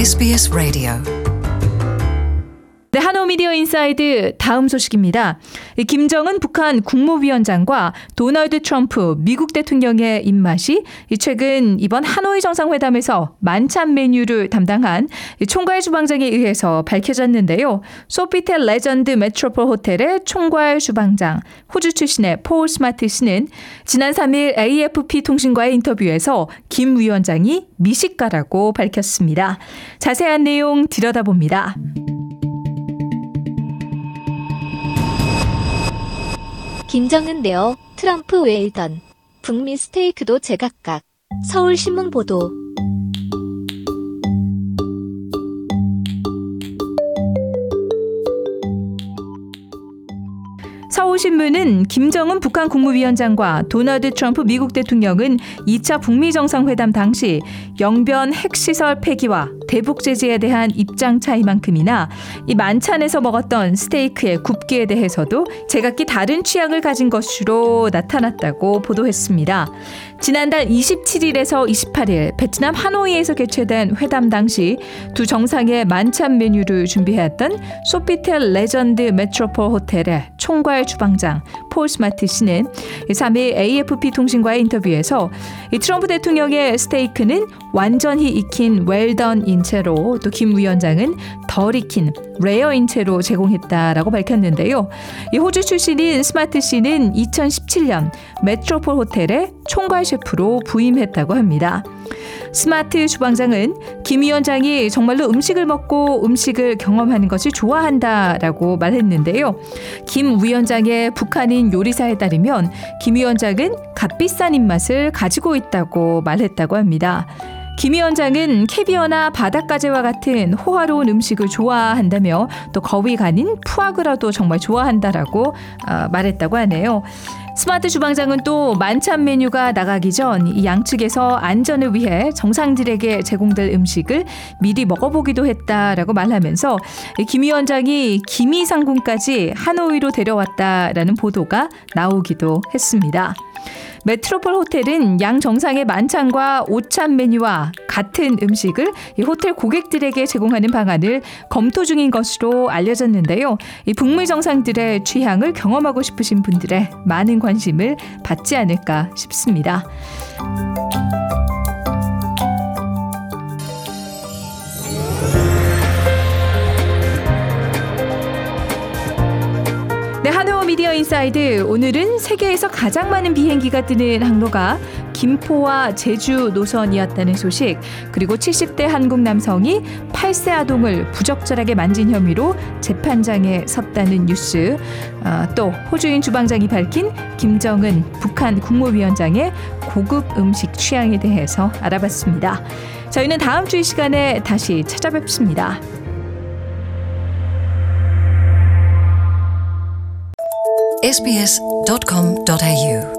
SBS 라디오. 네, 한호 미디어 인사이드 다음 소식입니다. 김정은 북한 국무위원장과 도널드 트럼프 미국 대통령의 입맛이 최근 이번 하노이 정상회담에서 만찬 메뉴를 담당한 총괄 주방장에 의해서 밝혀졌는데요. 소피텔 레전드 메트로폴 호텔의 총괄 주방장, 호주 출신의 폴 스마트 씨는 지난 3일 AFP 통신과의 인터뷰에서 김 위원장이 미식가라고 밝혔습니다. 자세한 내용 들여다봅니다. 김정은 레어, 트럼프 웰던, 북미 스테이크도 제각각. 서울신문 보도. 서울신문은 김정은 북한 국무위원장과 도널드 트럼프 미국 대통령은 2차 북미 정상회담 당시 영변 핵시설 폐기와 대북 제재에 대한 입장 차이만큼이나 이 만찬에서 먹었던 스테이크의 굽기에 대해서도 제각기 다른 취향을 가진 것으로 나타났다고 보도했습니다. 지난달 27일에서 28일 베트남 하노이에서 개최된 회담 당시 두 정상의 만찬 메뉴를 준비해왔던 소피텔 레전드 메트로폴 호텔의 총괄 주방장 폴 스마트 씨는 3일 AFP 통신과의 인터뷰에서 이 트럼프 대통령의 스테이크는 완전히 익힌 웰던인 채로 또 김 위원장은 덜 익힌 레어인 채로 제공했다라고 밝혔는데요. 이 호주 출신인 스마트 씨는 2017년 메트로폴 호텔의 총괄 셰프로 부임했다고 합니다. 스마트 주방장은 김 위원장이 정말로 음식을 먹고 음식을 경험하는 것을 좋아한다라고 말했는데요. 김 위원장의 북한인 요리사에 따르면 김 위원장은 값비싼 입맛을 가지고 있다고 말했다고 합니다. 김 위원장은 캐비어나 바닷가재와 같은 호화로운 음식을 좋아한다며 또 거위 간인 푸아그라도 정말 좋아한다라고 말했다고 하네요. 스마트 주방장은 또 만찬 메뉴가 나가기 전 이 양측에서 안전을 위해 정상들에게 제공될 음식을 미리 먹어보기도 했다라고 말하면서 김 위원장이 기미 상궁까지 하노이로 데려왔다라는 보도가 나오기도 했습니다. 메트로폴 호텔은 양 정상의 만찬과 오찬 메뉴와 같은 음식을 이 호텔 고객들에게 제공하는 방안을 검토 중인 것으로 알려졌는데요. 이 북미 정상들의 취향을 경험하고 싶으신 분들의 많은 관심을 받지 않을까 싶습니다. 네, 한호 미디어 인사이드 오늘은 세계에서 가장 많은 비행기가 뜨는 항로가 김포와 제주 노선이었다는 소식, 그리고 70대 한국 남성이 8세 아동을 부적절하게 만진 혐의로 재판장에 섰다는 뉴스, 또 호주인 주방장이 밝힌 김정은 북한 국무위원장의 고급 음식 취향에 대해서 알아봤습니다. 저희는 다음 주 이 시간에 다시 찾아뵙습니다. sbs.com.au